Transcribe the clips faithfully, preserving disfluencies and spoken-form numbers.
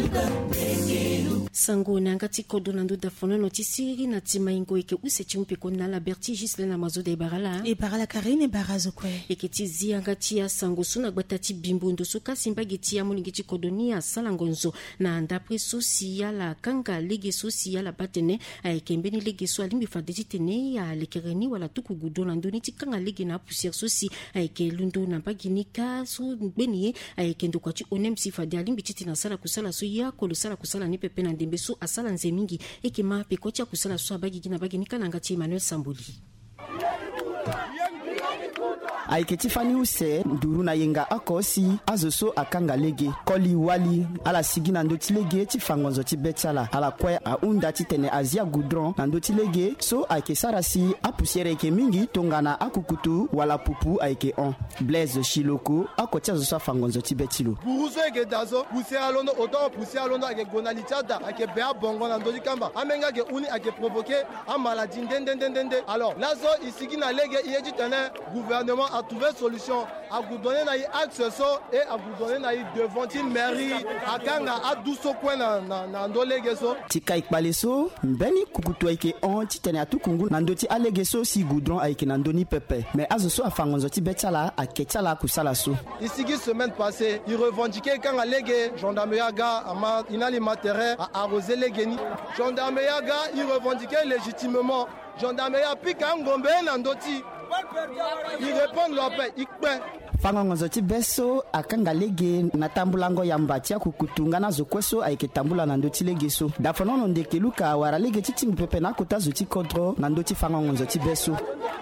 sango nanga tikodo na nduda fono notisiri na timaingo eke useti umpeko na la berti gisle na mazo de barala e barala karine barazo kwe eke tizi anga tia sango suna gbatati bimbondo soka simba geti ya molingi tikodoni ya salangonzo na andapre sosia la kanga lege sosia la batene eke mbeni lege so alimbi fadeti tene ya lekereni wala tuku gudo na ndoni tikanga lege na poussière sosi eke lundo na baginika so beni eke ndokwachi onemsi fadi alimbi titi na sala kusala so ya kolo sala kusala ni pepe na ndembe so asala nzemingi eke ma pekocha kusala so abagi gina baginika na ngati Emmanuel Samboli aike tifani use nduru na yenga akosi azoso akanga lege koli wali ala sigina ndoti lege tifangonzo ti betala ala kwe a unda titene azia goudron na ndoti lege so aike sarasi apusiere ke mingi tongana akukutu wala pupu aike on Blaise Chiloko akoti azoso afangonzo ti betilo buruso eke dazo pusi alondo oto pusi alondo ake gonalichada ake bea bongo na ndoti kamba amenga ke uni ake provoquer a maladie ndendendendende alors lazo isigina lege iye titene gouvernement a trouvé solution à vous donner na axe so et à vous donner na devant une mairie akanga a douso kwa na na, na ndolege so tika ikbaleso mbeni kukutu aike on titene atukungu na ndoti alege so si goudron aike na ndoni pepe mais azoso afangonzo ti betala aketala kusala so ici qui semaine passée il revendiquait kanga lege gendarmerie ga ama inali matériel à arroser legeni gendarmerie ga il revendiquait légitimement gendarmerie pika ngombe na ndoti il répond l'opé ikpe fangonzo ti beso akanga lege na tambulango ya mbati akukutunga na zokweso aike tambula na ndoti lege so dafonono ndeke luka wara lege titi mpepe na kota zoti kodro na ndoti fangonzo ti beso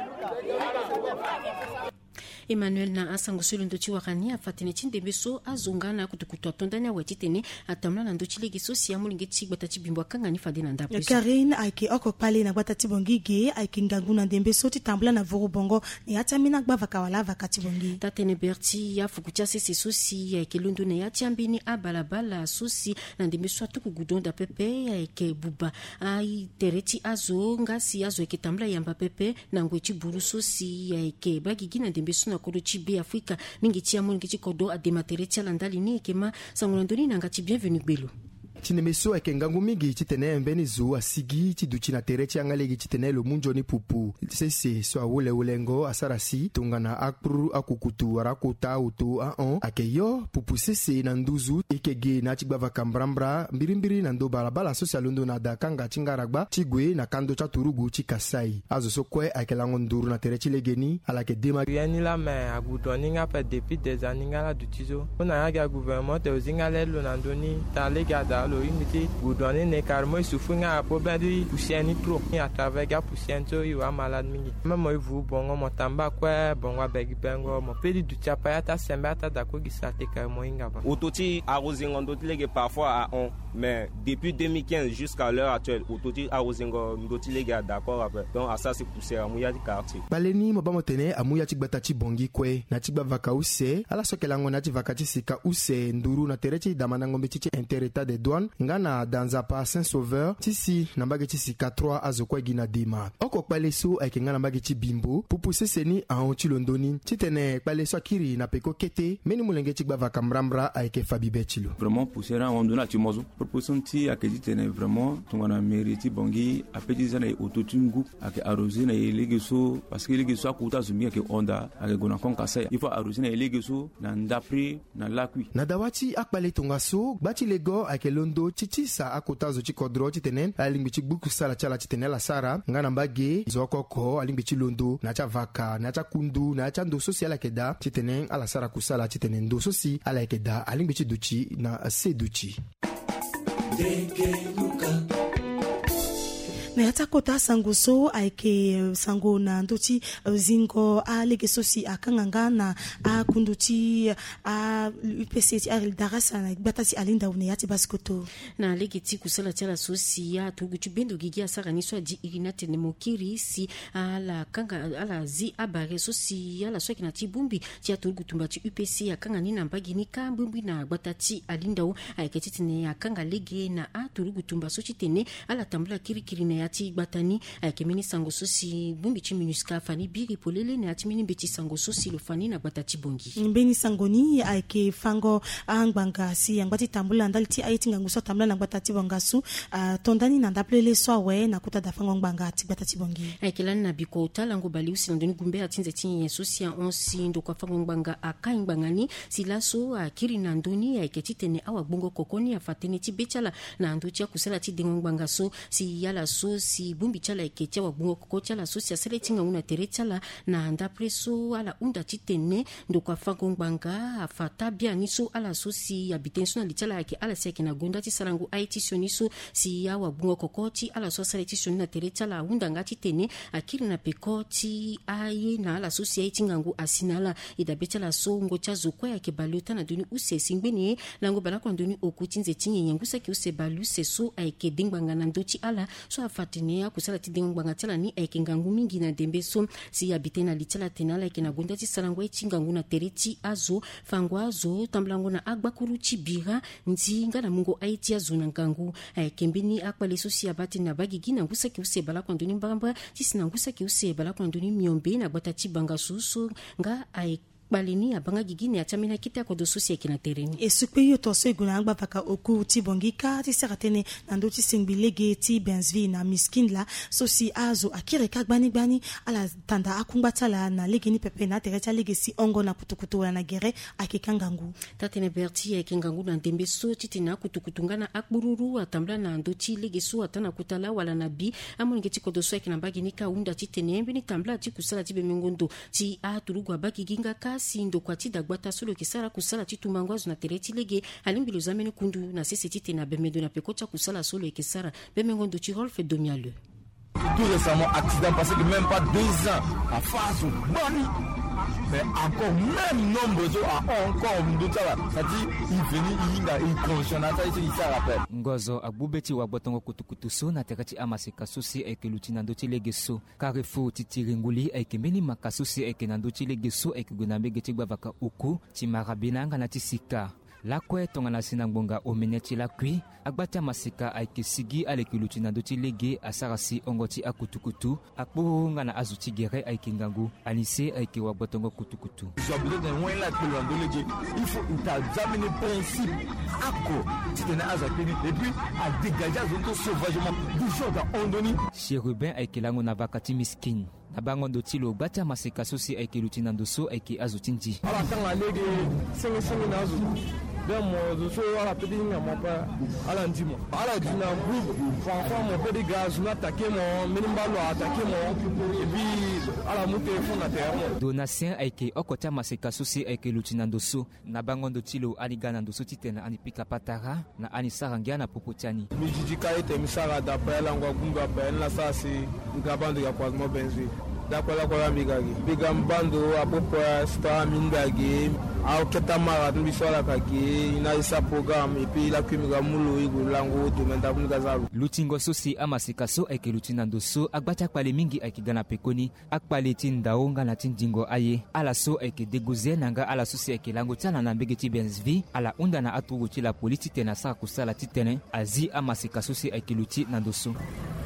Emmanuel na asango sulu ndoti wakani afatene chindembe so azongana kutukutu atondanya wetitene atamla na ndoti lege so si amulinge tigbata tibimbo akanga ni fade na ndapo Karine aike oko pale na gbata tibongige aike ngangu na ndembe so titambula na vuru bongo ni atamina gbava kawala vakati bongi tatene berti ya fukucha sese sosi aike lundu ne yatiambini abalabala sosi na ndembe so atuku gudonda pepe aike buba ai tereti azo ngasi azo aike tambla yamba pepe na ngwechi buru sosi aike bagigi na ndembe so kodo chibe Afrika mingi tia mo ngi kodo adematere tia landali ni kema sangolandoni na ngati bienvenue belo Chinemeso eke ngangu mingi chitene mbeni zu asigi chiduchi na terechi angalegi chitene lo munjoni pupu sese so awule ulengo asarasi tungana akpru akukutu warakota utu a on ake yo pupu sese na nduzu ikege na chigbava kambrambra mbirimbiri na ndo balabala sosialundo na dakanga chingaragba chigwe na kando cha turugu chikasai azo so kwe ake lango nduru na terechi legeni alake dema yani la me agudoni nga fait depuis des années ngala dutizo on a ya gouvernement te ozingale lo na ndoni ta lega da lo imiti goudronner ne carmo souffrir problème de poussière ni trop à travers ga poussière to yo malade mingi même vous bongo motamba kwa bongo begi bengo mo pedi du chapa ya ta semba ta dako gisate carmo ingaba ototi arrosingo ndoti lege parfois à on mais depuis deux mille quinze jusqu'à l'heure actuelle ototi arrosingo ndoti lege d'accord après donc à ça c'est poussière amuya di quartier baleni mo bamotene amuya chigbata chi bongi kwe na chigba vakause ala sokelango na chi vakati sika use nduru na terechi damanango metichi intereta de douane ngana danzapa Saint-Sauveur tisi nambage tisi quatre azokwa gina dima oko kpaleso ayke ngana nambage ti bimbo pupu seseni a ti londoni titene kpaleso akiri na peko kete meni mulenge ti gbava kambrambra ayke fabi betilo vraiment poussière on dona ti mozo proposition ti akedi tene vraiment tongana mairie ti bongi apeti zana autotungu ake arroser na elegeso parce que elegeso akuta zumi ake onda ake gona konka sa il faut arroser na elegeso na ndapri na lakui na dawati akpale tongaso bati lego ake londo chichisa akota zo chikodro chitenen alimbi chigbuku sala chala chitenela la sara ngana mbage zokoko alimbi chilondo na cha vaka na cha kundu na cha ndo social keda chitenen ala sara kusala chitenen ndo sosi ala keda alimbi chiduchi na seduchi na yata kota sango so aike sango na ndoti zingo a lege sosi akanganga na a kunduti a U P C ti aril darasa na batati alinda une yati baskoto na lege ti kusala tala sosi ya tugutu bendo gigi asara ni so di irinate ne mokiri si ala kanga ala zi abare sosi ala so kina ti bumbi ti atugutu mbati U P C akanga ni nambagi ni kambumbi na batati alinda u aike ti ne akanga lege na a tugutu mba so ti tene ala tambula kirikiri na ati gbatani ayeke mini sango so si bumbi ti minuska fani biri polele ne ati mini beti sango so si lo fani na gbata ti bongi mbeni sangoni ayeke fango angbanga si angbati tambula ndali ti aye ti ngangu so tambula na gbata ti bonga su uh, tondani na ndaplele so awe na kuta da fango ngbanga ti gbata ti bongi ayeke lani na biko talango bali usi na ndöni gumbe ati nze ti nyen so si aonsi ndoko afango ngbanga akai ngbangani si laso akiri na ndöni ayeke ti tene awagbongo kokoni afa tënë ti be ti ala na ndö ti akusala ti dengo ngbanga so si ala so si bumbi ti ala yeke ti awagbongo koko ti ala so si asala ti ngangu na tere ti ala na ndapre so ala hunda ti tene ndoko afango ngbanga afa tabia ni so ala so si abi tënë so na li ti ala ayeke ala si ayeke na gonda ti sarango aye ti sioni so si awagbongo koko ti ala so asala ti sioni na tere ti ala ahunda nga ti tene akiri na peko ti aye na ala so si aye ti ngangu asi na ala e dabe ti ala so ngo ti azo kue ayeke bale ota na ndöni use si ngbeni e lango bala kue na ndöni oko ti nze ti nyenyen ngusa yeke use balu se so ayeke dengbanga na ndö ti ala so afa tene akusala ti dengbanga ti ala ni ayeke ngangu mingi na dembe so si abi tënë na li ti ala tene ala yeke na gonda ti sarango aye ti ngangu na tere ti azo fango azo tambulango na agbakuru ti bira ndi nga na mungo aye ti azo na ngangu ayeke mbeni akpale so si aba tene na ba gigi na ngusa yeke use bala kue na ndöni mbangamba ti si na ngusa yeke use bala kue na ndöni miombe na gbata ti banga so so nga ayeke balini abanga gigi ne atamina kiti akodo susi yeke na tereni e sukpe yo to so eguna angba vaka oku ti bongi ka ti sara tene na ndö ti sengbi lege ti Bensville na miskin la so si azo akire ka gbani gbani ala tanda akungba tala na lege ni pepe na tere ti alege si ongo na kutukutu wala na gere ayeke ka ngangu tatene berti ayeke ngangu na ndembe so ti tene akutukutu nga na akbururu atambula na ndö ti lege so ata na kutala wala na bi amonenge ti kodo so ayeke na mbage ni ka hunda ti tene mbeni tambula ti kusala ti bemengondo ti aturugu abage gi nga ka si ndoko ti dagbata so lo yeke sara kusala ti tumango azo na tere ti lege alingbi lo zameni kundu na sese ti tene abemendo na peko ti akusala so lo yeke sara bemengondo ti Rolf Domiale. Tout récemment, accident passé que même pas deux ans à face au bani. Mais encore même nombre de à encore de ça ça dit il venu il nga il conscient ça il ça rappelle ngozo agbubeti wa botongo kutukutu so na terati amaseka susi eke lutina ndo tilege so Carrefour titiringuli eke meni makasusi eke nando tilege so eke gunambe geti gbavaka uku timarabina nga na tisika lakwe tongana sinangbonga omeneti lakwi agbata masika ayeke sigi aleke luti na ndö ti lege asara si ongo ti akutukutu akpuru nga na azo ti gere ayeke ngangu anise ayeke wagbotongo kutukutu il faut examiner principe ako ti tene azo akpeni et puis a dégager azo to sauvagement du genre da ondoni chérubin ayeke lango na vaka ti miskin na bango ndo ti lo gbata masika so si ayeke luti na ndö so ayeke azo ti ndi ala tanga lege sengi-sengi na azo bien mo so ala pedi nga mo pa ala ndimo ala dina groupe fanfa mo pedi gaz na attaquer mo minimba lo attaquer mo et puis ala mu téléphone na terre donatien ayeke oko ti amaseka so si ayeke luti na ndö so na bango ndo ti lo ani ga na ndö so ti tene ani pika patara na ani sara ngia na popo ti ani mi jiji ka ete mi sara d'après ala ngwa gunga ba la sa si ngabando ya kwa mo benzi dakwala kwa migagi bigambando apopo sta mingagi au ketamara tubisola kagi ina isa program et puis la kumiga mulo igulango domenda kunga zalu lutingo sosi amasika so ayeke luti na ndö so agbati akpale mingi ayeke ga na pekoni akpale ti ndao nga na ti ndingo aye ala so ayeke degoze na nga ala so si ayeke lango ti ala na mbege ti Bensville ala hunda na aturugu ti la polisi ti tene asara kusala ti tene azi amasika so si ayeke luti na ndö so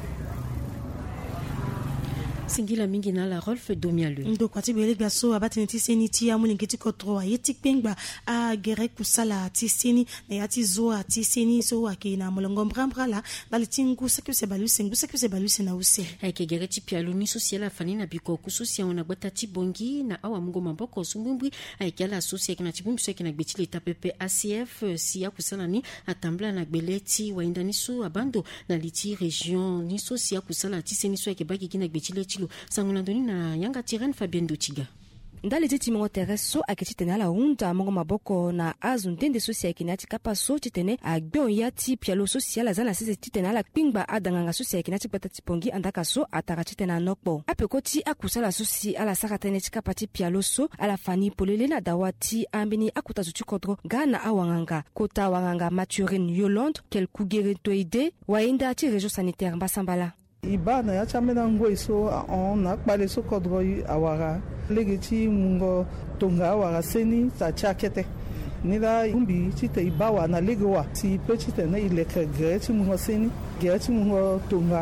singila mingi na la Rolf Domiale ndo kwati bele gaso abatene ti seni ti amulingi ti kotro ayeti kpengba a gere kusala ti seni na yati zoa ti seni so ake na molongo mbrambra la dali ti ngusa ki use balu se ngusa ki use balu se na use ayeke gere ti pialo ni so si ala fani na biko kuso si ona gbata ti bongi na awa mungo maboko so mbumbwi ayeke ala so si ayeke na ti bumbi so ayeke na gbe ti leta pepe A C F si akusala ni atambula na gbele ti wainda ni so abando na li ti région ni so si akusala ti seni so ayeke ba gigi na gbe ti le ti lo sanguna ndöni na yanga tirene Fabien Dotiga ndali ti timongo tere so ayeke ti tene ala hunda mongo maboko na azo ndende so si ayeke na ti kapa so ti tene agbe oya ti pialo so si ala za na sese ti tene ala kpingba adanganga so si ayeke na ti gbata ti pongi andaka so atara ti tene anokpo apeko ti akusala so si ala sara tënë ti kapa ti pialo so ala fani polele na dawa ti ambeni akuta zo ti kodro ga na awanganga kota awanganga Mathurine Yolande kel kugere toide wainda ti région sanitaire Mbasambala ibana ya chamena ngoi so on na kpale so kodroi awara lege ti mungo tonga awara seni sa chakete nila umbi ti te ibawa na lege wa ti pe ti te na ileke gere ti mungo seni gere ti mungo tonga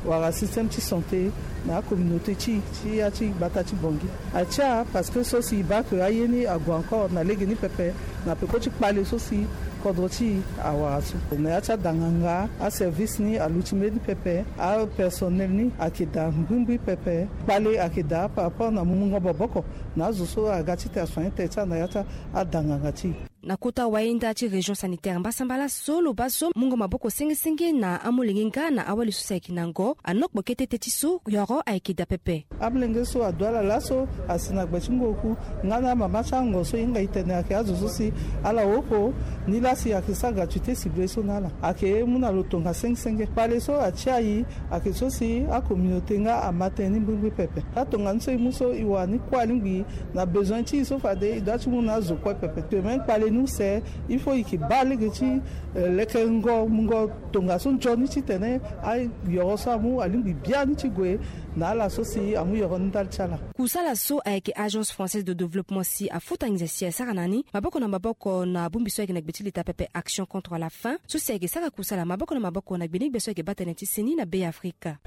wara système ti santé na communauté ti ti ya ti gbata ti bongi atia parce que so si ba que ayeni ago encore na lege ni pepe na pe ko ti pale so si kodro ti awara so na atia danganga a service ni a l'ultime ni pepe a personnel ni akida mbimbi pepe pale akida par rapport na mungo boboko na zo so agati ta soin teta na yata a danganga ti na kota waenda ti région sanitaire mbasambala solo baso mungo maboko sengi-sengi na amolengenga na awali susa kinango anok bokete tetiso yoro aikida pepe ablenge so adwala laso asina gbachingoku ngana mama chango so inga itene ake azuzu si ala oko ni lasi akisa gratuité ciblée so nala ake muna lotonga sengi-sengi pale so achiayi ake so si a communauté nga amateni mbimbi pepe atonga nso imuso iwani kwa lingbi na besoin ti so fade idati muna zo kwa pepe pemen pale nous c'est il faut qu'il balle que tu les kengo mungo tonga son journée ti tene ay yoro samu alimbi bien ti gwe na la sosi amu yoro ndal chala kusala so avec agence française de développement si a futangisa si saranani maboko na maboko na bumbiso avec nakbetili ta pepe action contre la faim so c'est que sara kusala maboko na maboko na benik beso avec bataneti seni na be Afrika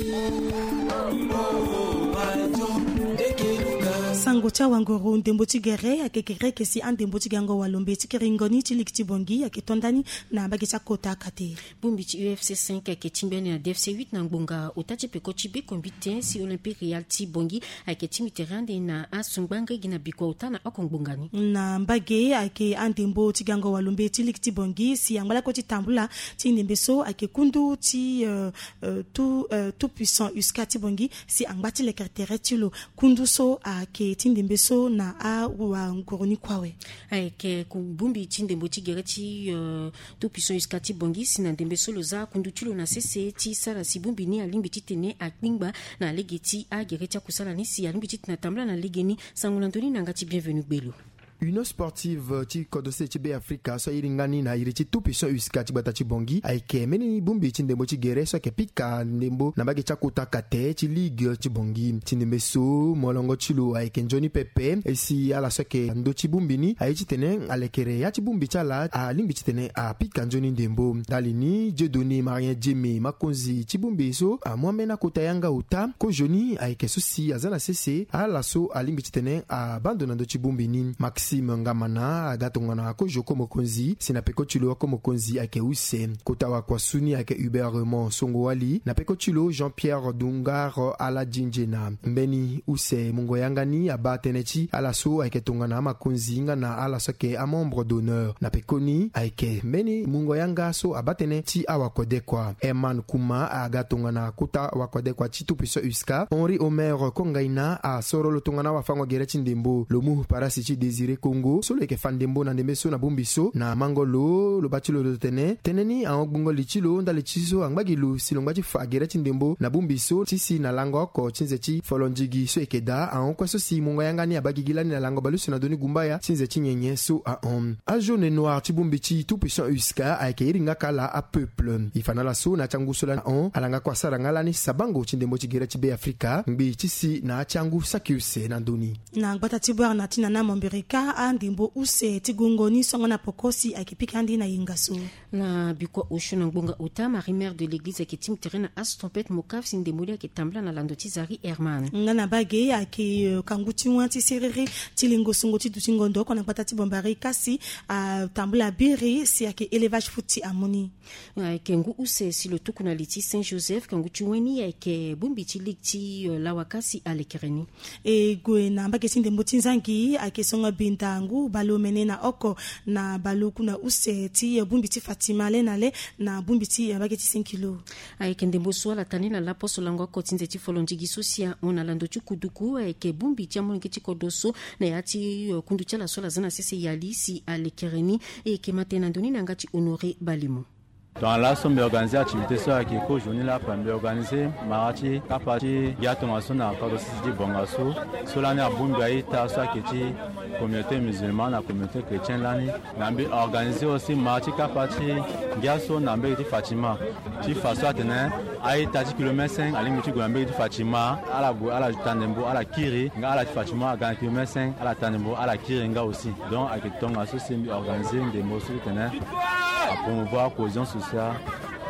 sango cha wangoro ndembo tigere akekere kesi andembo tigango walombe tikiringoni tilikti bongi akitondani na bagisa kota kate bumbi ti U F C cinq aketimbeni na D F C huit na ngbonga otati peko tibe kombite si olympique real ti bongi aketimi terande na asungbange gina biko utana akongbongani na mbage ake andembo tigango walombe tilikti bongi si angala koti tambula ti ndembeso akekundu ti uh, uh, tout uh, tout puissant uskati bongi si angbati le caractère tilo kunduso ake tindembeso na a wa ngoroni kwawe ayeke kubumbi tindembo tigere ti uh, tout puissant uskati bongi sina ndembeso loza kundutulo na sese ti sara si bumbi ni alimbi ti tene akpingba na lege ti agere ti akusala ni si alimbi ti na tambla na lege ni sangola ndoni nanga ti bienvenue gbelo Union sportive ti kodose ti be Afrika so iringani na iri ti tout puissant uska ti bata ti bongi aike meni bumbi ti ndembo ti gere so ke pika ndembo na bage ti akuta kate ti ligue ti bongi ti ndembe so molongo ti lo aike njoni pepe e si ala so ke ndo ti bumbi ni aye ti tene alekere ya ti bumbi ti ala alimbi ti tene apika njoni ndembo dali ni Dieudonné Marien Djeme makonzi ti bumbi so amwambe na kota yanga uta ko joni aike so si aza na sese ala so alimbi ti tene abandona ndo ti bumbi ni Maxime Ngamana agatongana ko joko mokonzi sina peko tilo ko mokonzi ake use kota wa kwasuni ake Hubert Raymond Songo Wali na peko tilo Jean-Pierre Dungar ala Jinjena mbeni use mungo yangani abatenechi ala so ake tongana makonzi ngana ala soke a membre d'honneur na pekoni ake mbeni mungo yanga so abatene ti awakodekwa Eman Kuma agatongana kota wakodekwa ti tout puissant uska Henri Omer Kongaina a sorolo tongana wa fango gereti ndembo lomu parasi ti Désiré Congo solo ke fandembo na ndembe so na bumbiso na mangolo lo batilo lo tene teneni a ogbongo lichilo ndale chiso angbagilu silongba ti fagere ti ndembo na bumbiso tisi na lango ko tinze ti folonjigi so ekeda a onkweso si mungo yangani abagigilani na lango baluso na doni gumbaya tinze ti nyenye so a om a jaune noir ti bumbi ti tout puissant uska a ke iringa kala a peuple ifana la so na changu so la on alanga kwa sara ngalani sabango ti ndembo ti gere ti be Afrika ngbi tisi na changu sakiuse na doni na gbata ti bwa na tina na Amerika andimbo use tigongoni songo na pokosi akipika andi na yingaso na bikwa oshuna ngbonga uta marie-mère de l'église akitim terrain astompet mokaf sindemoli akitambla na lando ti Zari Herman ngana bage ake kanguti wanti serere tilingo songo ti dutingondo kona gbata ti bombari kasi a tambula biri si ake élevage futi amoni ake ngu use si le tukuna liti Saint Joseph kanguti weni ake bumbi ti likti lawakasi alekereni e gwe na bage sindembo tinzangi ake songo bintangu balo menena oko na balo kuna use ti bumbi ti Fatima lena le na bumbi ti bage ti cinq kilo ay kende mboso la tanina la poso lango ko tinze ti folonjigi sosia ona lando ti kuduku ay ke bumbi ti amongi ti kodoso na yati kundu ti la sola zana sese yali si alekereni e ke matena ndoni nanga ti Honoré Balimo. Dans la somme organisée activité ça qui est journée là pour organiser marati kapati yatongaso na ko sisi bongaso cela ne abungai ta ça qui est communauté musulmane la communauté chrétienne là ni nambi organiser aussi marati kapati gaso nambe ti Fatima ti faso atene ai tati kilomètre cinq ali miti gombe ti Fatima ala go ala tanembo ala kiri nga ala ti Fatima ga kilomètre cinq ala tanembo ala kiri nga aussi donc akitonga so c'est organiser des mosso tene à promouvoir cohésion sociale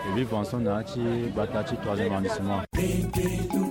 et vivre ensemble dans le troisième arrondissement.